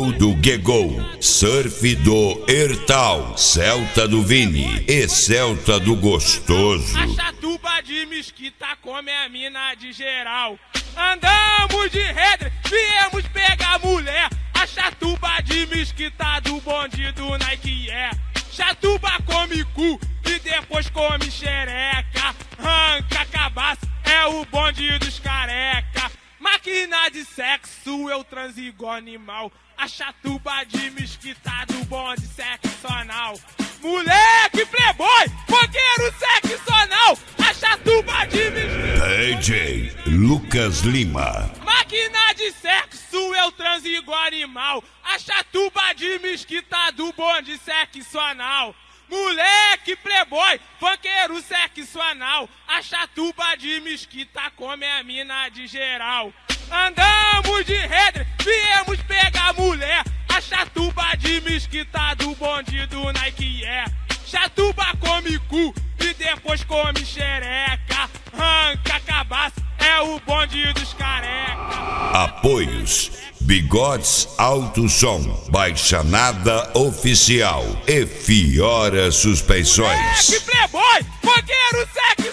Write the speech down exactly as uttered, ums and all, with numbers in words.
Gol do Gegol, Surf do Hertal, Celta do Vini e Celta do Gostoso. A chatuba de mesquita come a mina de geral. Andamos de redre, viemos pegar mulher. A chatuba de mesquita do bonde do Nike é. Chatuba come cu e depois come xereca. Arranca cabaço, é o bonde dos careca. Máquina de sexo, eu transo igual animal. A chatuba de mesquita do bonde sexual. Moleque playboy, fogueiro sexual. A chatuba de mesquita D J Lucas Lima. Máquina de sexo, eu transo igual animal. A chatuba de mesquita do bonde sexual. Moleque playboy, funkeiro sexual. A chatuba de mesquita come a mina de geral. Andamos de redre, viemos pegar mulher. A chatuba de mesquita do bonde do Nike é. Chatuba come cu e depois come xereca. Arranca cabaço, é o bonde dos careca. Apoios: Bigodes Alto Som, Baixanada Oficial e Fiora Suspensões. Moleque playboy, fogueiro sexual.